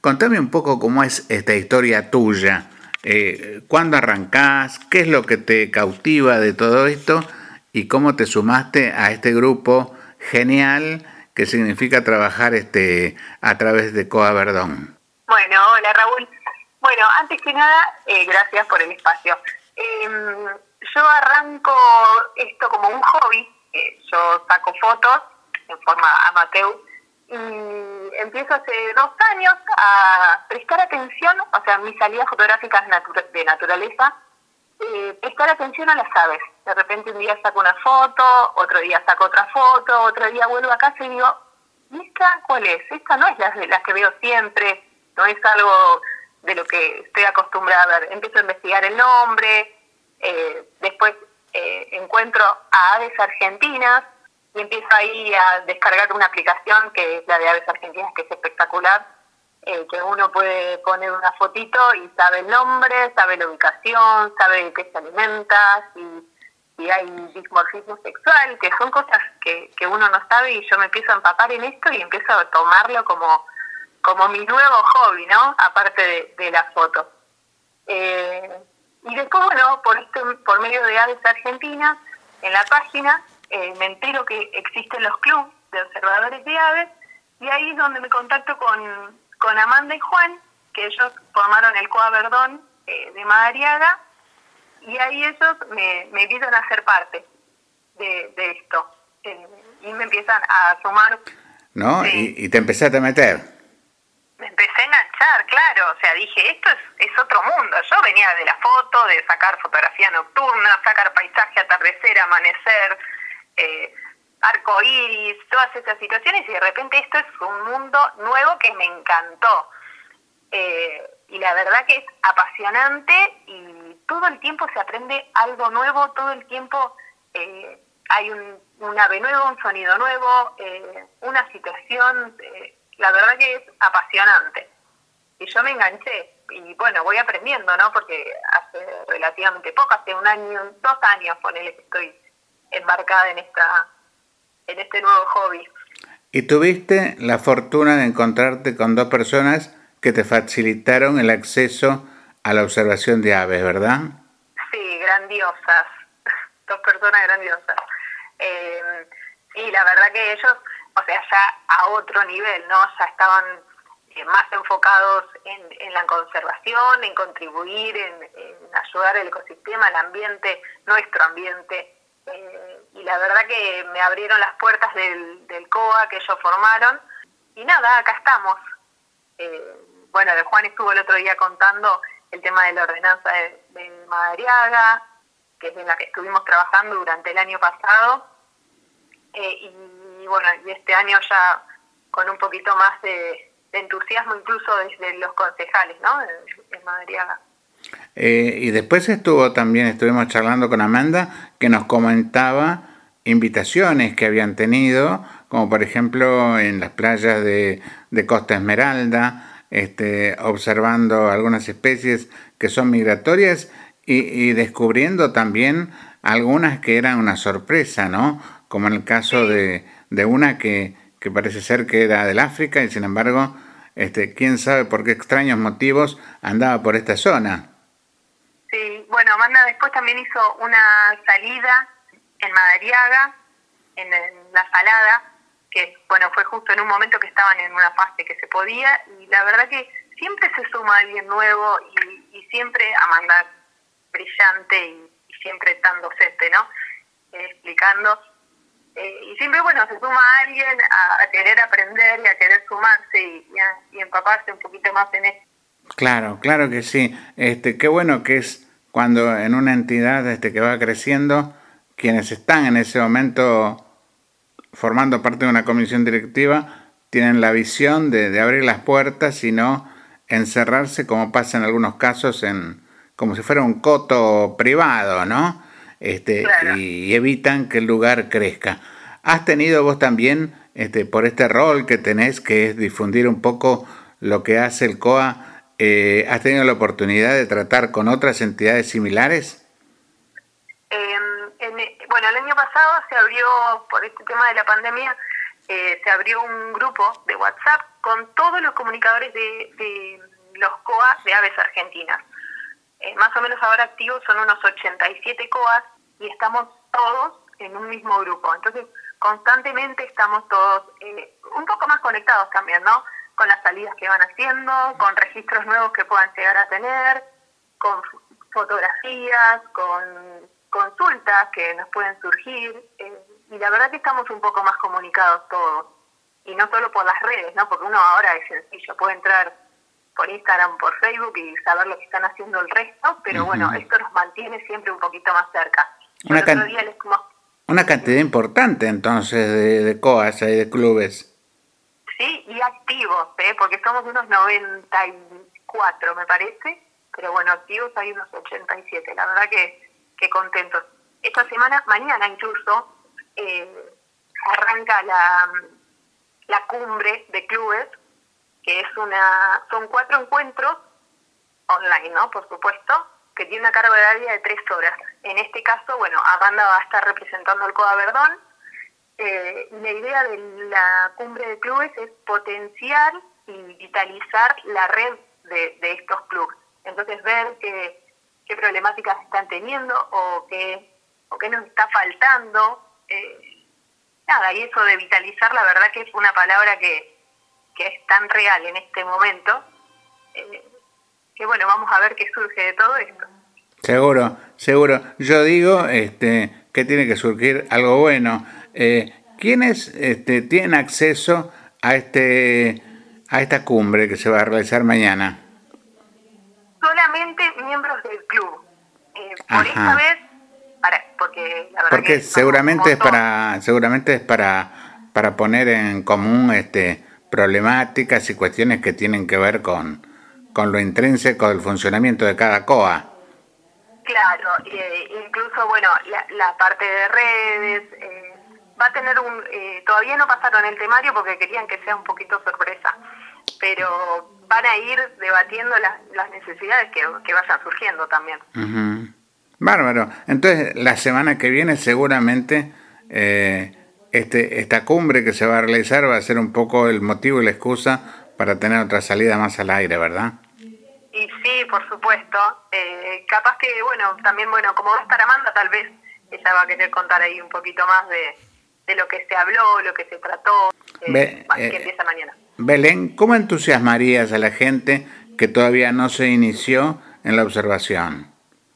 Contame un poco cómo es esta historia tuya. ¿Cuándo arrancás? ¿Qué es lo que te cautiva de todo esto? ¿Y cómo te sumaste a este grupo genial que significa trabajar a través de Coa Verdón? Bueno, hola Raúl. Bueno, antes que nada, gracias por el espacio. Yo arranco esto como un hobby. Yo saco fotos en forma amateur y empiezo hace 2 años a prestar atención, o sea, mis salidas fotográficas de naturaleza, prestar atención a las aves. De repente un día saco una foto, otro día saco otra foto, otro día vuelvo a casa y digo, ¿y esta cuál es? Esta no es las que veo siempre, no es algo de lo que estoy acostumbrada a ver. Empiezo a investigar el nombre, después encuentro a aves argentinas y empiezo ahí a descargar una aplicación que es la de Aves Argentinas, que es espectacular, que uno puede poner una fotito y sabe el nombre, sabe la ubicación, sabe de qué se alimenta, si hay dimorfismo sexual, que son cosas que uno no sabe, y yo me empiezo a empapar en esto y empiezo a tomarlo como mi nuevo hobby, ¿no? Aparte de las fotos. Y después, bueno, por medio de Aves Argentinas, en la página, me entero que existen los clubes de observadores de aves, y ahí es donde me contacto con Amanda y Juan, que ellos formaron el Coa Verdón de Madariaga, y ahí ellos me invitan a ser parte de esto, y me empiezan a sumar. ¿No? Sí. Y te empezaste a meter. Me empecé a enganchar, claro, o sea, dije, esto es otro mundo. Yo venía de la foto, de sacar fotografía nocturna, sacar paisaje, atardecer, amanecer, arco iris, todas esas situaciones, y de repente esto es un mundo nuevo que me encantó. Y la verdad que es apasionante, y todo el tiempo se aprende algo nuevo, todo el tiempo hay un ave nuevo, un sonido nuevo, una situación, la verdad que es apasionante. Y yo me enganché, y bueno, voy aprendiendo, ¿no? Porque hace relativamente poco, hace 2 años, ponele que estoy embarcada en este nuevo hobby. Y tuviste la fortuna de encontrarte con 2 personas que te facilitaron el acceso a la observación de aves, ¿verdad? Sí, grandiosas. 2 personas grandiosas. Y la verdad que ellos, o sea, ya a otro nivel, ¿no? Ya estaban más enfocados en la conservación, en contribuir, en ayudar al ecosistema, al ambiente, nuestro ambiente. Y la verdad que me abrieron las puertas del COA que ellos formaron, y nada, acá estamos. Bueno, Juan estuvo el otro día contando el tema de la ordenanza de Madariaga, que es en la que estuvimos trabajando durante el año pasado, y bueno, y este año ya con un poquito más de entusiasmo, incluso desde los concejales, ¿no? En Madariaga. Y después estuvimos charlando con Amanda, que nos comentaba invitaciones que habían tenido, como por ejemplo en las playas de Costa Esmeralda, observando algunas especies que son migratorias y descubriendo también algunas que eran una sorpresa, ¿no? Como en el caso de una que parece ser que era del África, y sin embargo, quién sabe por qué extraños motivos andaba por esta zona. Sí, bueno, Amanda después también hizo una salida en Madariaga, en la Salada, que bueno, fue justo en un momento que estaban en una fase que se podía, y la verdad que siempre se suma alguien nuevo, y siempre Amanda brillante y siempre tan docente, ¿no? Explicando. Y siempre, bueno, se suma a alguien a querer aprender y a querer sumarse y empaparse un poquito más en esto. Claro, claro que sí. Qué bueno que es cuando en una entidad que va creciendo, quienes están en ese momento formando parte de una comisión directiva tienen la visión de abrir las puertas y no encerrarse, como pasa en algunos casos, como si fuera un coto privado, ¿no? Claro. Y evitan que el lugar crezca. ¿Has tenido vos también, por este rol que tenés, que es difundir un poco lo que hace el COA, has tenido la oportunidad de tratar con otras entidades similares? Bueno, el año pasado se abrió, por este tema de la pandemia, se abrió un grupo de WhatsApp con todos los comunicadores de los COA de Aves Argentinas. Más o menos ahora activos son unos 87 COAs y estamos todos en un mismo grupo. Entonces, constantemente estamos todos un poco más conectados también, ¿no? Con las salidas que van haciendo, con registros nuevos que puedan llegar a tener, con fotografías, con consultas que nos pueden surgir. Y la verdad que estamos un poco más comunicados todos. Y no solo por las redes, ¿no? Porque uno ahora es sencillo, puede entrar por Instagram, por Facebook y saber lo que están haciendo el resto, pero bueno, esto nos mantiene siempre un poquito más cerca. Una cantidad importante entonces de COAs y de clubes. Sí, y activos, porque somos unos 94 me parece, pero bueno, activos hay unos 87, la verdad que contentos. Esta semana, mañana incluso, arranca la cumbre de clubes, que son 4 encuentros online, ¿no? Por supuesto, que tiene una carga horaria de 3 horas. En este caso, bueno, Amanda va a estar representando el COA Verdón. La idea de la cumbre de clubes es potenciar y vitalizar la red de estos clubes. Entonces, ver qué problemáticas están teniendo o qué nos está faltando. Y eso de vitalizar, la verdad que es una palabra que es tan real en este momento, que bueno, vamos a ver qué surge de todo esto. Seguro. Yo digo que tiene que surgir algo bueno. ¿Quiénes tienen acceso a esta cumbre que se va a realizar mañana? Solamente miembros del club. Por esta vez, porque la verdad porque que seguramente es para poner en común problemáticas y cuestiones que tienen que ver con lo intrínseco del funcionamiento de cada COA. Claro, incluso, bueno, la parte de redes, va a tener todavía no pasaron el temario porque querían que sea un poquito sorpresa, pero van a ir debatiendo las necesidades que vayan surgiendo también. Uh-huh. Bárbaro. Entonces, la semana que viene seguramente esta cumbre que se va a realizar va a ser un poco el motivo y la excusa para tener otra salida más al aire, ¿verdad? Y sí, por supuesto. Capaz que, bueno, también, como va a estar Amanda, tal vez ella va a querer contar ahí un poquito más de lo que se habló, lo que se trató, que empieza mañana. Belén, ¿cómo entusiasmarías a la gente que todavía no se inició en la observación?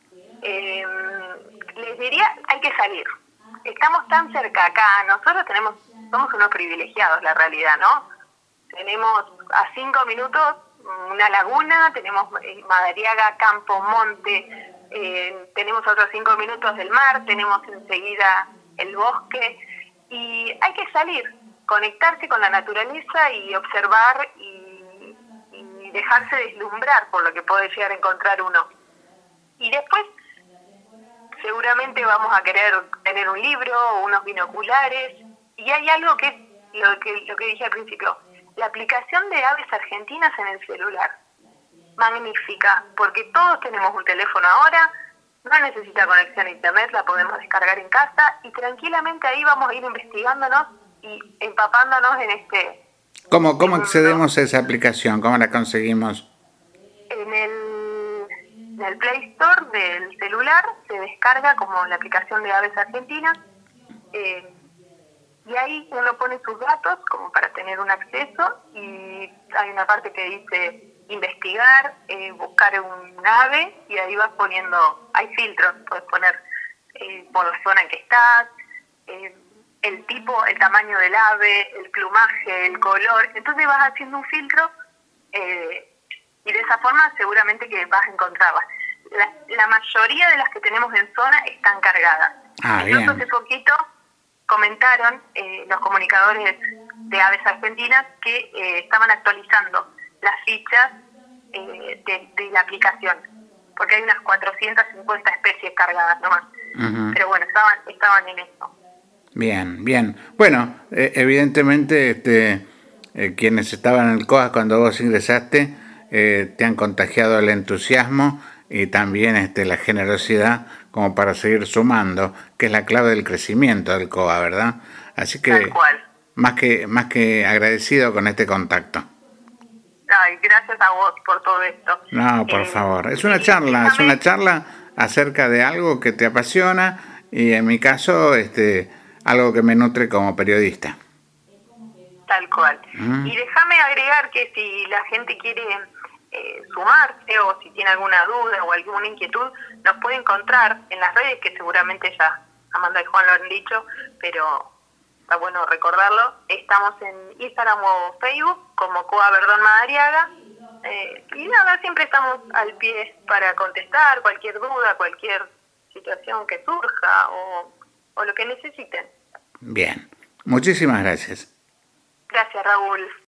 Les diría, hay que salir. Estamos tan cerca acá, nosotros somos unos privilegiados, la realidad, ¿no? Tenemos a 5 minutos una laguna, tenemos Madariaga, campo, monte, tenemos otros 5 minutos del mar, tenemos enseguida el bosque, y hay que salir, conectarse con la naturaleza y observar y dejarse deslumbrar por lo que puede llegar a encontrar uno. Y después seguramente vamos a querer tener un libro o unos binoculares, y hay algo que es lo que dije al principio, la aplicación de Aves Argentinas en el celular. Magnífica, porque todos tenemos un teléfono ahora, no necesita conexión a internet, la podemos descargar en casa y tranquilamente ahí vamos a ir investigándonos y empapándonos en ¿Cómo accedemos a esa aplicación? ¿Cómo la conseguimos? En el Play Store del celular se descarga como la aplicación de Aves Argentinas, y ahí uno pone sus datos como para tener un acceso, y hay una parte que dice investigar, buscar un ave, y ahí vas poniendo, hay filtros, puedes poner por la zona en que estás, el tipo, el tamaño del ave, el plumaje, el color, entonces vas haciendo un filtro, y de esa forma seguramente que vas a encontrarlas. La mayoría de las que tenemos en zona están cargadas. Incluso hace poquito comentaron los comunicadores de Aves Argentinas que estaban actualizando las fichas de la aplicación, porque hay unas 450 especies cargadas nomás. Uh-huh. Pero bueno, estaban en eso. Bien. Bueno, evidentemente quienes estaban en el COA cuando vos ingresaste te han contagiado el entusiasmo y también la generosidad como para seguir sumando, que es la clave del crecimiento del COA, ¿verdad? Así que más que agradecido con este contacto. Ay, gracias a vos por todo esto. No, por favor. Es una charla, es una charla acerca de algo que te apasiona y en mi caso, algo que me nutre como periodista. Tal cual. Y déjame agregar que si la gente quiere sumarse o si tiene alguna duda o alguna inquietud, nos puede encontrar en las redes, que seguramente ya Amanda y Juan lo han dicho, pero está bueno recordarlo. Estamos en Instagram o Facebook como Coa Verdón Madariaga. Y nada, siempre estamos al pie para contestar cualquier duda, cualquier situación que surja o lo que necesiten. Bien, muchísimas gracias. Gracias, Raúl.